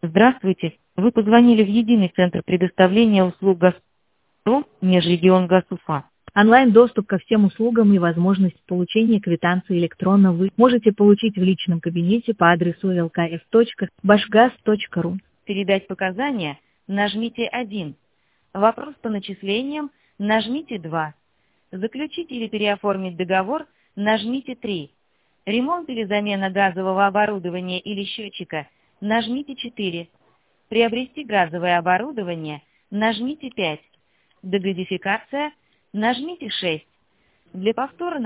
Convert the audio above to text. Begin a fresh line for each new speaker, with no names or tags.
Здравствуйте. Вы позвонили в единый центр предоставления услуг «Газпром» Межрегион Газ Уфа.
Онлайн-доступ ко всем услугам и возможность получения квитанции электронно вы можете получить в личном кабинете по адресу lkf.bashgaz.ru.
Передать показания нажмите 1. Вопрос по начислениям нажмите 2. Заключить или переоформить договор нажмите 3. Ремонт или замена газового оборудования или счетчика нажмите 4. Приобрести газовое оборудование нажмите 5. Дегазификация нажмите 6. Для повторного